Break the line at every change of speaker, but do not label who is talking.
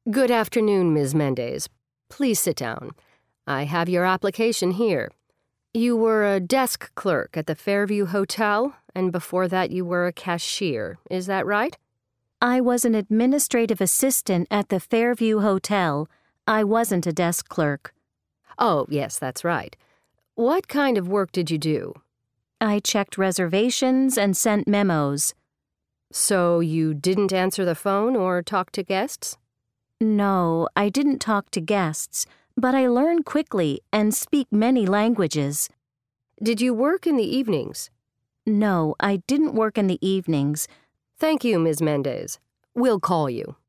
Good afternoon, Ms. Mendez. Please sit down. I have your application here. You were a desk clerk at the Fairview Hotel, and before that you were a cashier. Is that right?
I was an administrative assistant at the Fairview Hotel. I wasn't a desk clerk.
Oh, yes, that's right. What kind of work did you do?
I checked reservations and sent memos.
So you didn't answer the phone or talk to guests?
No, I didn't talk to guests, but I learn quickly and speak many languages.
Did you work in the evenings?
No, I didn't work in the evenings.
Thank you, Ms. Mendez. We'll call you.